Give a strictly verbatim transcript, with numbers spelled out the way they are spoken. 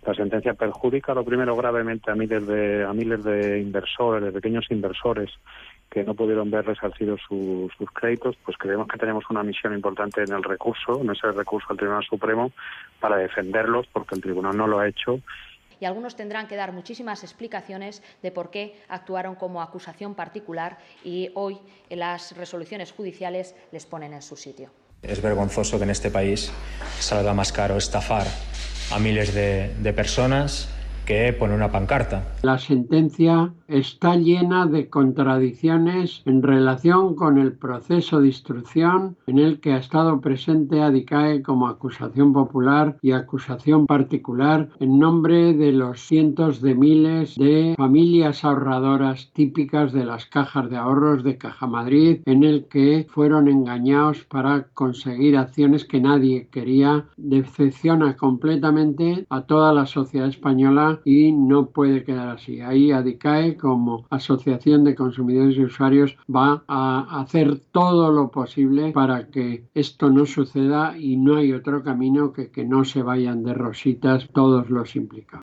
La sentencia perjudica, lo primero, gravemente a miles de, a miles de inversores, de pequeños inversores que no pudieron ver resarcidos su, sus créditos. Pues creemos que tenemos una misión importante en el recurso, en ese recurso al Tribunal Supremo, para defenderlos, porque el Tribunal no lo ha hecho. Y algunos tendrán que dar muchísimas explicaciones de por qué actuaron como acusación particular y hoy las resoluciones judiciales les ponen en su sitio. Es vergonzoso que en este país salga más caro estafar a miles de, de personas que poner una pancarta. La sentencia está llena de contradicciones en relación con el proceso de instrucción en el que ha estado presente ADICAE como acusación popular y acusación particular en nombre de los cientos de miles de familias ahorradoras típicas de las cajas de ahorros de Caja Madrid, en el que fueron engañados para conseguir acciones que nadie quería. Decepciona completamente a toda la sociedad española y no puede quedar así. Ahí ADICAE, como Asociación de Consumidores y Usuarios, va a hacer todo lo posible para que esto no suceda, y no hay otro camino que que no se vayan de rositas todos los implicados.